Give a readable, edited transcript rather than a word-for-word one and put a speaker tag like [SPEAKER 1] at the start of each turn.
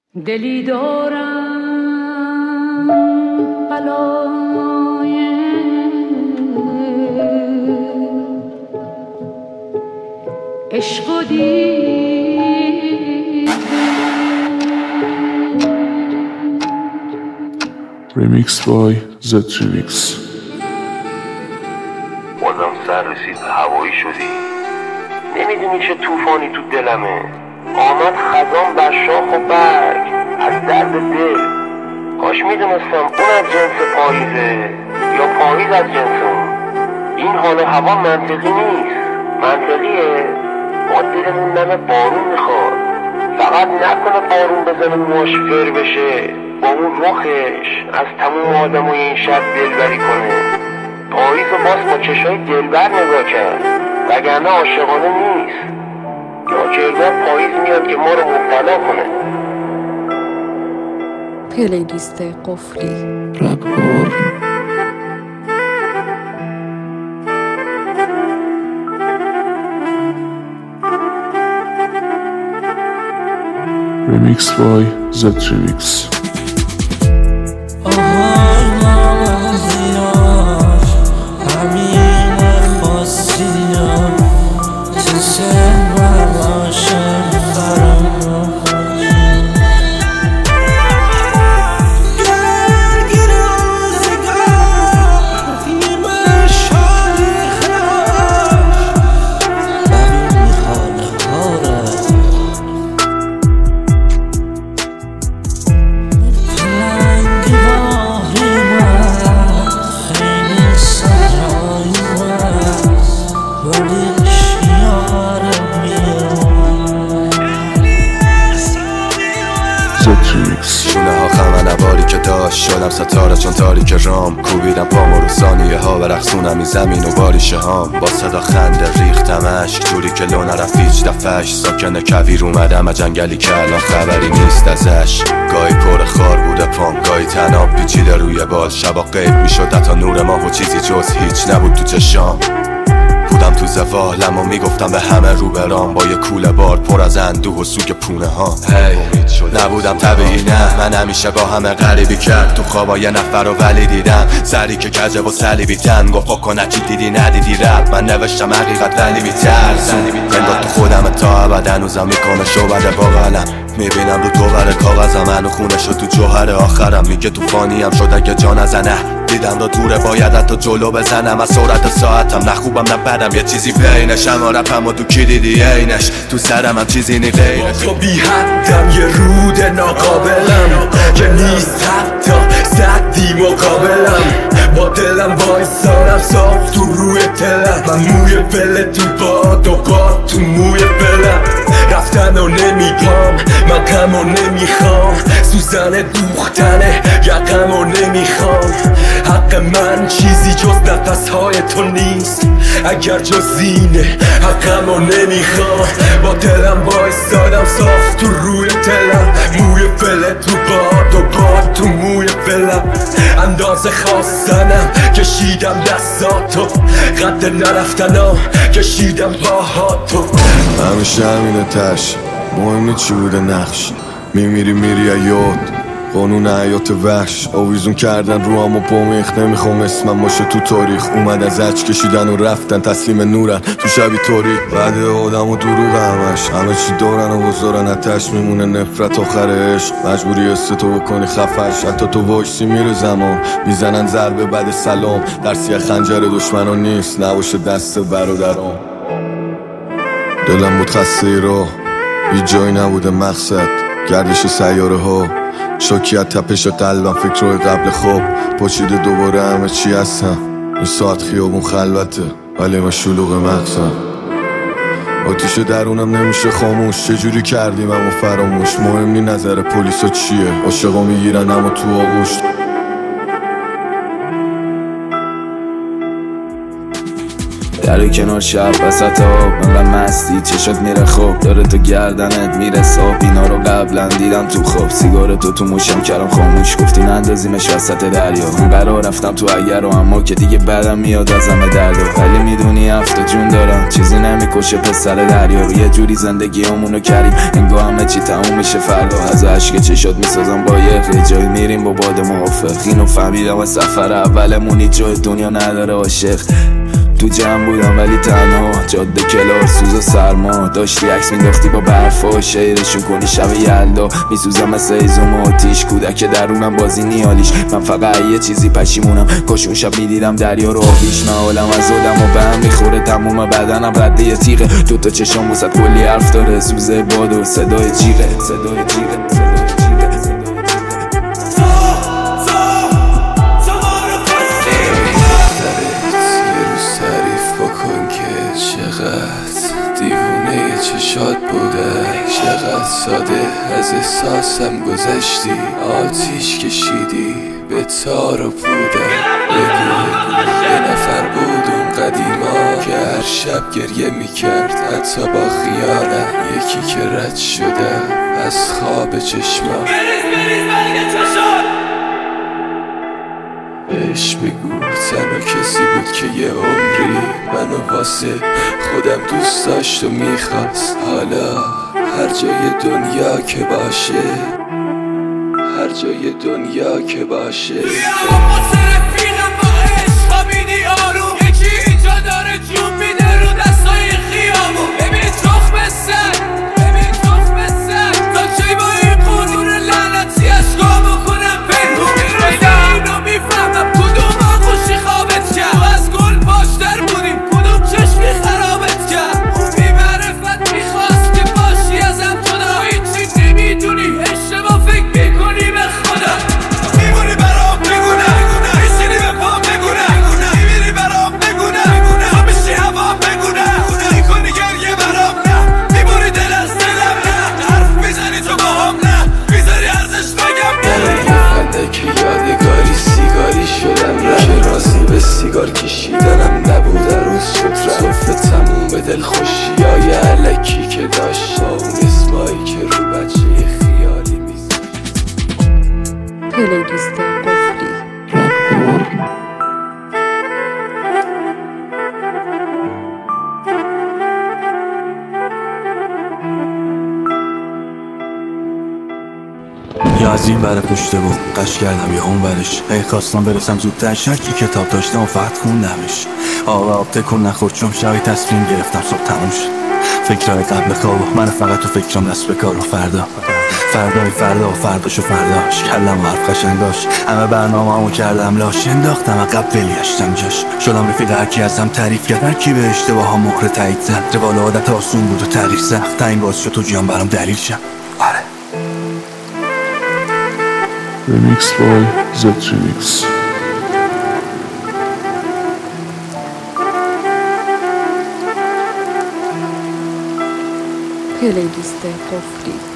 [SPEAKER 1] دلی دارم بلای عشق و دید
[SPEAKER 2] ریمیکس بای زد ریمیکس.
[SPEAKER 3] بازم سر رسید به هوایی شدی، نمیدونی چه طوفانی تو دلمه. آمد خزان بر شاخ و برگ از درد دل. کاش میدونستم اون از جنس پاییزه یا پاییز از جنس اون. این حال هوا منطقی نیست. منطقیه ما دلمون نمه بارون میخواد، فقط نکنه بارون بزنه موهاش فر بشه، با اون رخش از تموم آدمای این شب دلبری کنه. پاییز رو باز با چشای دلبر نگاه کرد، وگرنه عاشقانه نیست. ناچارگاه پاییز میاد که ما رو مبتلا کنه.
[SPEAKER 4] پلیلیست قفلی
[SPEAKER 2] رکورد ریمیکس بای زد ریمیکس.
[SPEAKER 5] شونه ها خمه نواری که داشت شدم ستاره چون تاریک رام. کوبیدم پامو رو ثانیه ها و رقصونم این زمین و باریشه هام. با صدا خنده ریختم اشک جوری که لو نرفت هیچ دفعش. ساکن کویر اومدم از جنگلی که الان خبری نیست ازش. گاهی پر خار بوده پام، گاهی تناب پیچیده روی بال. شبا غیب میشد تا نور ماه و چیزی جز هیچ نبود تو چشام. بودم تو زوالم و میگفتم به همه رو برام، با یه کوله بار پر از اندوه و سوگ پونه ها. نبودم طبیعی نه، من همیشه با همه غریبی کرد. تو خوابا یه نفر رو ولی دیدم، سری که کجه و صلیبی تن. گفت کنه چی دیدی ندیدی رب، من نوشتم حقیقت ولی میترس. انگار تو خودم تا ابد هنوزم میکنه شعبده با قلم. میبینم رو تو بره کاغذم هنو خونه شد تو جوهر آخرم. میگه تو فانیم شد اگه جا نزنه، دیدم رو دوره باید حتی جلو بزنم. از سرعت ساعتم نه خوبم نه بدم، یه چیزی بینش. اما رپم و تو کی دیدی اینش، تو سرم هم چیزی نی غیرش.
[SPEAKER 6] تو بی حدم یه رود ناقابلم که نیست حتی صدی مقابلم. با دلم وایسانم صاف تو روی تلم. من موی پله تو باد و باد تو موی پلم. رفتن و نمیپام من غم و نمیخوام، سوزن دوختنه یقم و نمیخوام. حق من چیزی جز نفسهای تو نیست، اگر جز اینه حقم و نمیخوام. با دلم وایسادم صاف تو روی تلم. موی پله تو باد و باد تو موی پلم. اندازه خواستنم کشیدم دستاتو، قد نرفتنم کشیدم باهاتو.
[SPEAKER 7] همیشه همینه تش، مهم نی چی بوده نقش. میمیری میری یاد قانون حیات وحش. آویزون کردن رو هم و پامیخ، نمیخوام اسمم باشه تو تاریخ. اومد از اچ کشیدن و رفتن تسلیم نورن تو شبی تاریک. بعد آدم و دروغ همه چی دارن و بزارن، اتش میمونه نفرت آخر عشق. مجبوری استو بکنی خفش، حتی تو وایسی میره زمان. میزنن ضربه بعد سلام، در سیه خنجر دشمنان نیست نباشه دست برادرام. دلم بود خسته ای راه، هیچ جایی نبوده مقصد. گردش سیاره ها، شاکیت تپش قلبم، فکر روی قبل خواب. پاچیده دوباره همه چی هستم. این ساعت خیابون خلوته ولی من شلوغ مغزم. آتیش درونم نمیشه خاموش، چجوری کردیم اما فراموش. مهم نی نظر پلیسا چیه، عاشقا میگیرن اما تو آغوش.
[SPEAKER 8] در کنار شب وسط آب انقدر مستی چشات میره خوب داره تو گردنت میرسه اینا رو قبلا دیدم تو خواب سیگار تو موشم کردم خاموش گفتی نندازیمش وسط دریا اون قرار رفتم تو اگر و اما که دیگه بعدم میاد ازم دردو ولی میدونی هفته جون دارم چیزی نمیکشه پسر دریا رو یه جوری زندگیامونو کردیم انگار همه چی تموم میشه فردا از عشق چشات میسازم با یه جایی میریم با باد موافق اینو فهمیدم از سفر اولمون هیچ جای دنیا نداره عاشق تو جمع بودم ولی تنها جاده کلار سوز و سرما داشتی عکس مینداختی با برفا شعرشون کنی شب یلدا میسوزم مثل ایزوم و آتیش کودک درونم بازی نیالیش من فقط یه چیزی پشیمونم کاش اون شب میدیدم دریا رو آبیش من حالم از آدم و به هم میخوره تموم بدنم رده یه تیغه دوتا چشام وسط کلی حرف داره سوز باد و صدای جیغه
[SPEAKER 9] دیوونه چشات بوده چقدر ساده از احساسم گذشتی آتیش کشیدی به تار و پوده یه نفر بود اون قدیما که هر شب گریه میکرد حتی با خیالم یکی که رد شده از خواب چشمام بهش بگو تنها کسی بود که یه عمری منو واسه خودم دوست داشت و میخواست حالا هر جای دنیا که باشه هر جای دنیا که باشه واسه رفیقم با عشق بینی آروم یکی اینجا داره جون میده رو دستای خیامون ببین تخم سر تا چی با این قرون لعنتی اشکا بکنم بگو اینو میفهمم کدوم آغوشی خوابت کرد تو از گل باشتر بودیم کدوم چشمی خرابت کرد اون بی معرفت میخواست که باشی ازم جدا هیچی نمیدونی اشتباه فکر میکنی به خدا میمونی برام بگونه میشینی به پام بگونه میمیری برام بگونه تو میشی هوا بگونه میکنی گریه برام نه میبوری دل از دلم نه حرف میزنی تو با هم نه میذاری ارزش بگم نه که یادگاری سیگاری شدم که راستی به سیگار کشیدنم نبود روز شد صفه تموم به دل خوشی های علکی که داشت با اون اسمایی که رو بچه خیالی میزد
[SPEAKER 4] پلیلیست قفلی
[SPEAKER 10] یا از این بره پشته بود قش کردم یا اون برش ای خواستم برسم زودتر شرکی کتاب داشتم و فقط خوندمش آب تکون نخورد چون شبی تصمیم گرفتم صبح تموم شد فکرهای قبل خواب من فقط تو فکرم دست به کار و فردا و فرداش و فرداش کلم و حرف قشنگاش همه برنامه همو کردم لاش انداختم عقب ولیشتم جاش شدم رفیق هرکی ازم تعریف کرد هرکی به اشتباه ها مهر تایید زد روال عادت آسون بود و تغییر سخت تا این باز شد تو جیان برام دلیل شم آره
[SPEAKER 2] Remix by Z-Remix.
[SPEAKER 4] پلیلیست قفلی